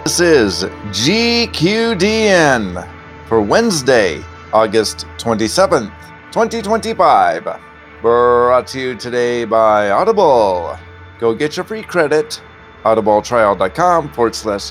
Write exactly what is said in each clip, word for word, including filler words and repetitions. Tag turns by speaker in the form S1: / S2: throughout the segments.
S1: This is G Q D N for Wednesday, August twenty-seventh, twenty twenty-five. Brought to you today by Audible. Go get your free credit, audibletrial.com forward slash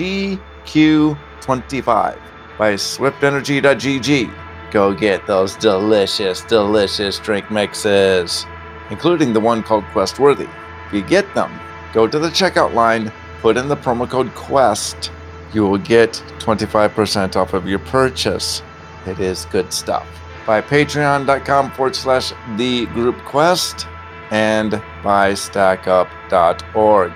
S1: GQ25. By swiftenergy.gg. Go get those delicious, delicious drink mixes, including the one called Questworthy. If you get them, go to the checkout line, put in the promo code QUEST. You will get twenty-five percent off of your purchase. It is good stuff. By patreon.com forward slash the group quest and by stackup dot org.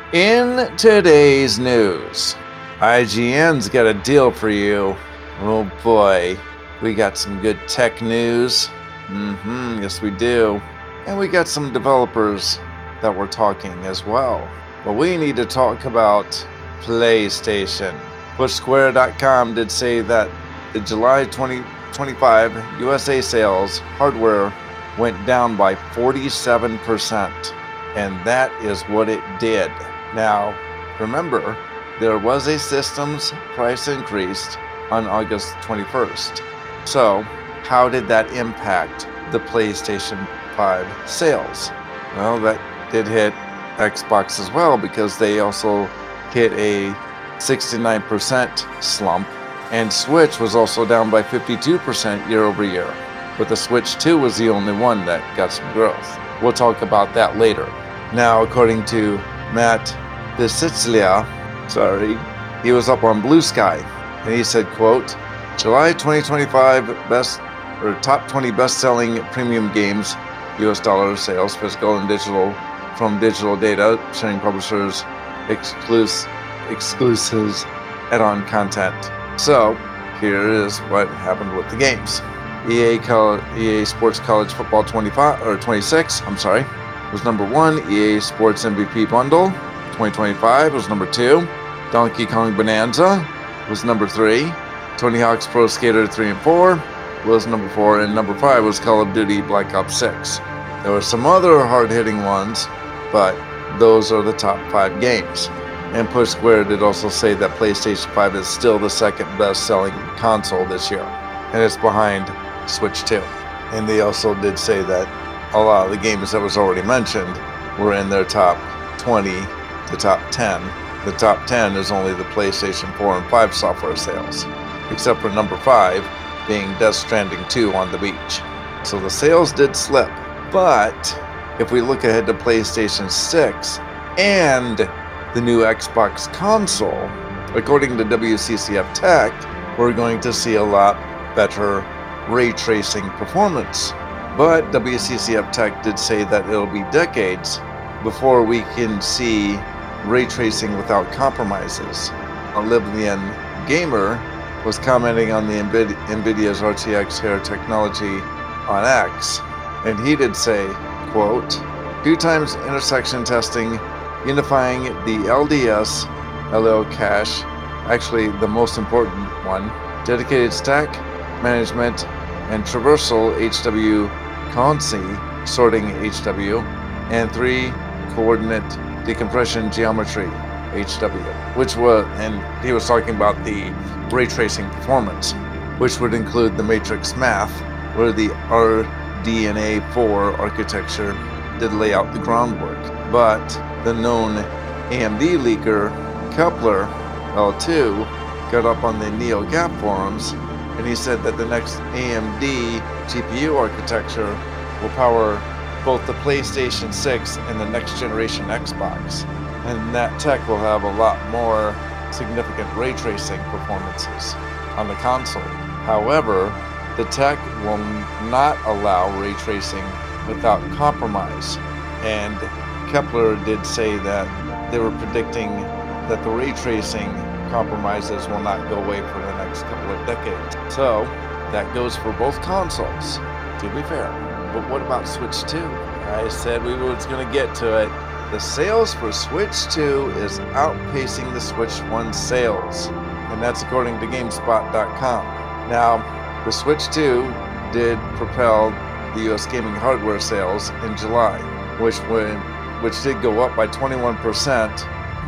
S1: In today's news, I G N's got a deal for you. Oh boy, we got some good tech news. Mm-hmm, yes we do. And we got some developers that we're talking as well. But we need to talk about PlayStation. Push Square dot com did say that the July twenty twenty-five U S A sales hardware went down by forty-seven percent. And that is what it did. Now, remember, there was a systems price increase on August twenty-first. So, how did that impact the PlayStation five sales? Well, that did hit Xbox as well, because they also hit a sixty-nine percent slump, and Switch was also down by fifty-two percent year over year, but the Switch two was the only one that got some growth. We'll talk about that later. Now, according to Matt Bisciglia, sorry, he was up on Blue Sky, and he said, quote, July twenty twenty-five best or top twenty best-selling premium games, U S dollar sales, physical and digital, from digital data, sharing publishers, exclus- exclusives, add-on content. So, here is what happened with the games. E A, Col- E A Sports College Football twenty-five or twenty-six, I'm sorry, was number one. E A Sports M V P Bundle twenty twenty-five was number two. Donkey Kong Bonanza was number three. Tony Hawk's Pro Skater three and four was number four, and number five was Call of Duty Black Ops six. There were some other hard-hitting ones, but those are the top five games. And Push Square did also say that PlayStation five is still the second best-selling console this year, and it's behind Switch two. And they also did say that a lot of the games that was already mentioned were in their top twenty to top ten. The top ten is only the PlayStation four and five software sales, except for number five being Death Stranding two on the beach. So the sales did slip, but if we look ahead to PlayStation six and the new Xbox console, according to W C C F Tech, we're going to see a lot better ray tracing performance. But W C C F Tech did say that it'll be decades before we can see ray tracing without compromises. Oblivion Gamer was commenting on the NVIDIA, NVIDIA's R T X Hair technology on X, and he did say, quote, two times intersection testing, unifying the L D S, L L cache, actually the most important one, dedicated stack management, and traversal H W consi, sorting H W, and three coordinate decompression geometry H W, which was, and he was talking about the ray tracing performance, which would include the matrix math, where the R D N A four architecture did lay out the groundwork. But the known A M D leaker, Kepler L two, got up on the NeoGAF forums, and he said that the next A M D G P U architecture will power both the PlayStation six and the next generation Xbox, and that tech will have a lot more significant ray tracing performances on the console. However, the tech will not allow ray tracing without compromise, and Kepler did say that they were predicting that the ray tracing compromises will not go away for the next couple of decades. So that goes for both consoles, to be fair. But what about Switch two? I said we was going to get to it. The sales for Switch two is outpacing the Switch one sales, and that's according to GameSpot dot com. Now, the Switch two did propel the U S gaming hardware sales in July, which went, which did go up by twenty-one percent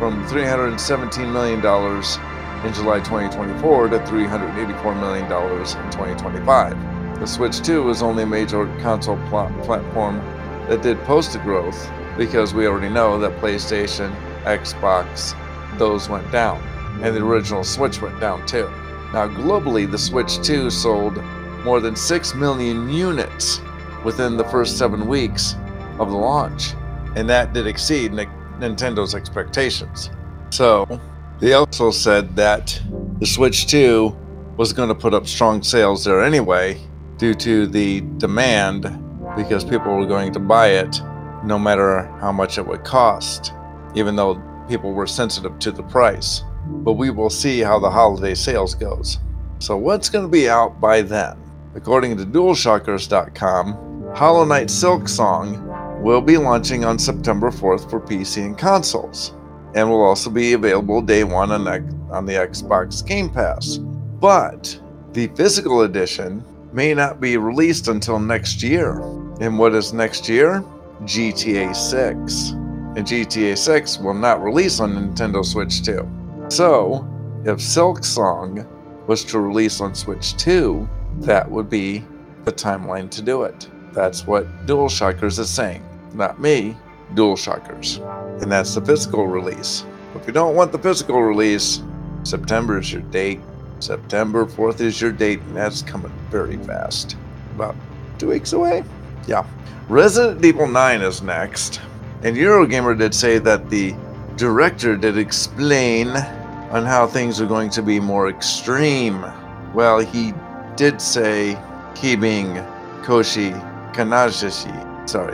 S1: from three hundred seventeen million dollars in July twenty twenty-four to three hundred eighty-four million dollars in twenty twenty-five. The Switch two was only a major console pl- platform that did post a growth because we already know that PlayStation, Xbox, those went down, and the original Switch went down too. Now globally, the Switch two sold more than six million units within the first seven weeks of the launch, and that did exceed N- Nintendo's expectations. So they also said that the Switch two was going to put up strong sales there anyway due to the demand, because people were going to buy it no matter how much it would cost, even though people were sensitive to the price. But we will see how the holiday sales goes. So what's going to be out by then? According to DualShockers dot com, Hollow Knight Silksong will be launching on September fourth for P C and consoles, and will also be available day one on, on the Xbox Game Pass. But the physical edition may not be released until next year. And what is next year? G T A six. And G T A six will not release on Nintendo Switch two. So, if Silksong was to release on Switch two, that would be the timeline to do it. That's what DualShockers is saying. Not me, DualShockers. And that's the physical release. If you don't want the physical release, September is your date. September fourth is your date, and that's coming very fast. About two weeks away? Yeah. Resident Evil nine is next. And Eurogamer did say that the director did explain on how things are going to be more extreme. Well, he did say, he being Koshi Kanazashi. Sorry,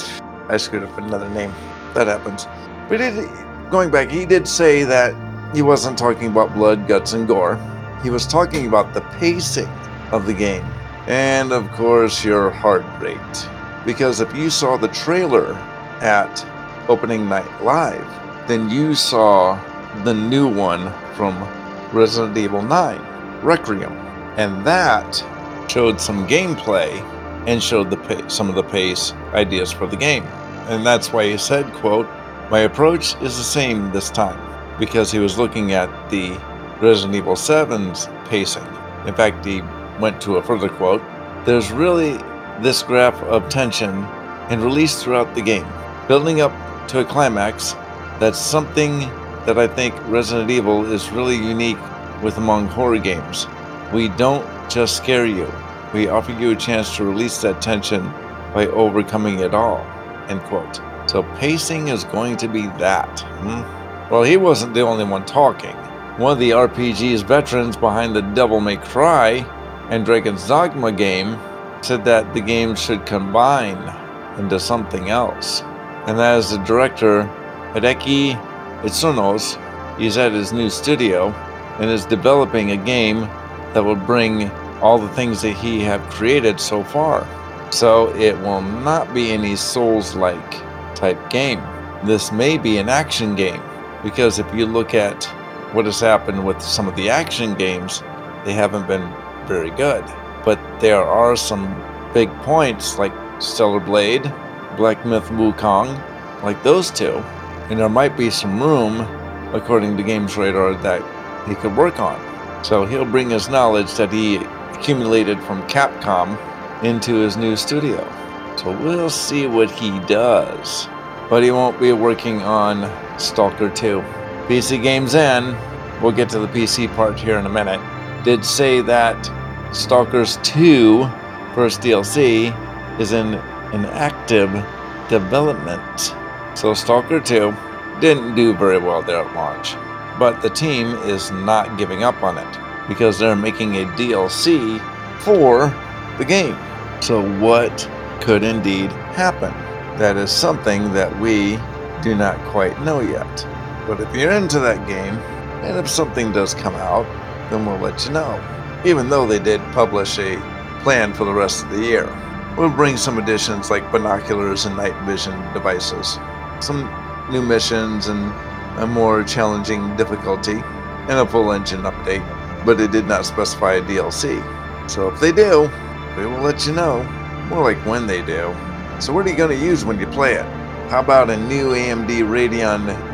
S1: I screwed up another name. That happens. But it, going back, he did say that he wasn't talking about blood, guts, and gore. He was talking about the pacing of the game. And of course, your heart rate. Because if you saw the trailer at opening night live, then you saw the new one from Resident Evil nine, Requiem. And that showed some gameplay and showed the pa- some of the pace ideas for the game. And that's why he said, quote, "My approach is the same this time," because he was looking at the Resident Evil seven's pacing. In fact, he went to a further quote, "There's really this graph of tension and release throughout the game, building up to a climax. That's something that I think Resident Evil is really unique with among horror games. We don't just scare you. We offer you a chance to release that tension by overcoming it all," end quote. So pacing is going to be that. Hmm? Well, he wasn't the only one talking. One of the R P G's veterans behind the Devil May Cry and Dragon's Dogma game said that the game should combine into something else. And that is the director, Hideki Itsunos. He's at his new studio and is developing a game that will bring all the things that he have created so far. So it will not be any Souls-like type game. This may be an action game, because if you look at what has happened with some of the action games, they haven't been very good. But there are some big points like Stellar Blade, Black Myth Wukong, like those two. And there might be some room, according to Games Radar, that he could work on. So he'll bring his knowledge that he accumulated from Capcom into his new studio. So we'll see what he does. But he won't be working on Stalker two. P C Games N, we'll get to the P C part here in a minute, did say that Stalkers two, first D L C, is in an active development. So Stalker two didn't do very well there at launch. But the team is not giving up on it, because they're making a D L C for the game. So what could indeed happen? That is something that we do not quite know yet. But if you're into that game, and if something does come out, then we'll let you know. Even though they did publish a plan for the rest of the year. We'll bring some additions like binoculars and night vision devices, some new missions and a more challenging difficulty, and a full engine update, but it did not specify a D L C. So if they do, we will let you know. More like when they do. So what are you going to use when you play it? How about a new A M D Radeon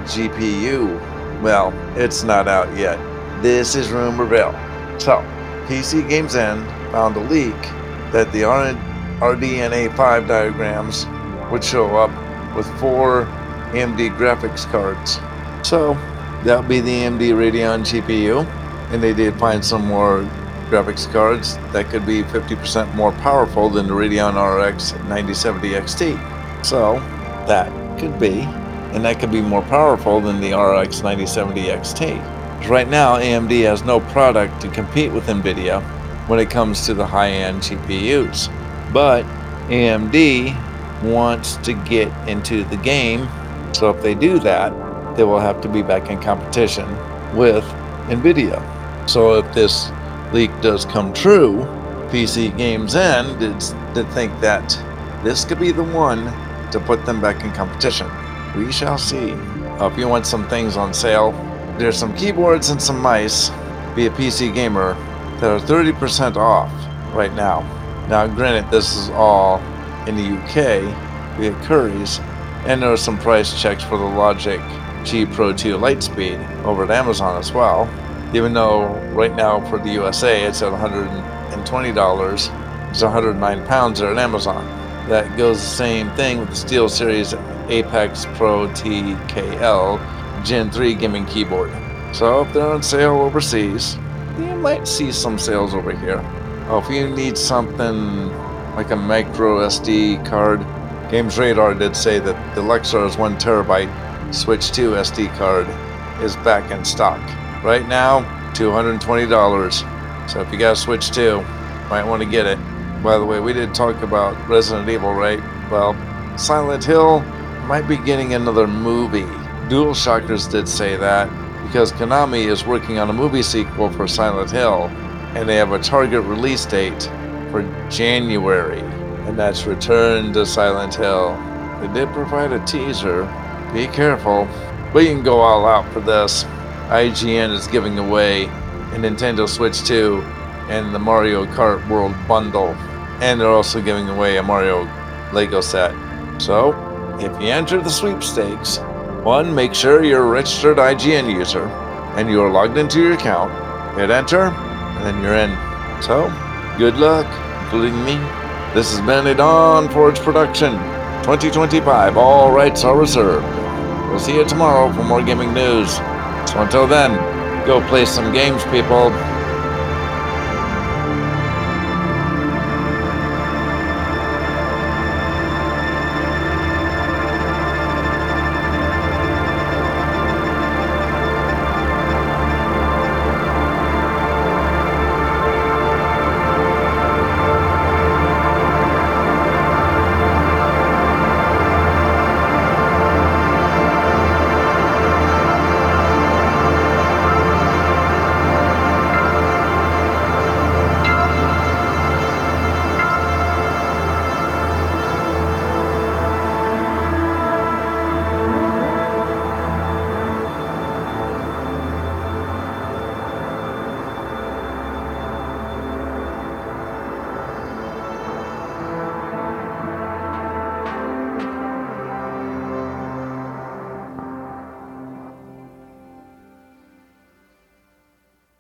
S1: G P U, well, it's not out yet. This is Rumorville. So, P C Games N found a leak that the R D N A five diagrams would show up with four A M D graphics cards. So, that would be the A M D Radeon G P U, and they did find some more graphics cards that could be fifty percent more powerful than the Radeon R X ninety seventy X T. So, that could be, and that could be more powerful than the R X ninety seventy X T. Right now, A M D has no product to compete with NVIDIA when it comes to the high-end G P Us. But A M D wants to get into the game, so if they do that, they will have to be back in competition with NVIDIA. So if this leak does come true, P C Games N did, did think that this could be the one to put them back in competition. We shall see. Uh, if you want some things on sale, there's some keyboards and some mice via P C Gamer that are thirty percent off right now. Now, granted, this is all in the U K via Currys, and there are some price checks for the Logic G Pro two Lightspeed over at Amazon as well. Even though right now for the U S A it's at one hundred twenty dollars, it's one hundred nine pounds there at Amazon. That goes the same thing with the SteelSeries Apex Pro T K L Gen three gaming keyboard. So if they're on sale overseas, you might see some sales over here. Oh, if you need something like a micro S D card, Games Radar did say that the Lexar's one terabyte Switch two S D card is back in stock. Right now, two hundred twenty dollars. So if you got a Switch two, might want to get it. By the way, we did talk about Resident Evil, right? Well, Silent Hill might be getting another movie. DualShockers did say that because Konami is working on a movie sequel for Silent Hill, and they have a target release date for January, and that's Return to Silent Hill. They did provide a teaser. Be careful, but you can go all out for this. I G N is giving away a Nintendo Switch two and the Mario Kart World Bundle, and they're also giving away a Mario Lego set. So, if you enter the sweepstakes, one, make sure you're a registered I G N user and you are logged into your account. Hit enter, and then you're in. So, good luck, including me. This has been a Dawn Forge production, twenty twenty-five. All rights are reserved. We'll see you tomorrow for more gaming news. So until then, go play some games, people.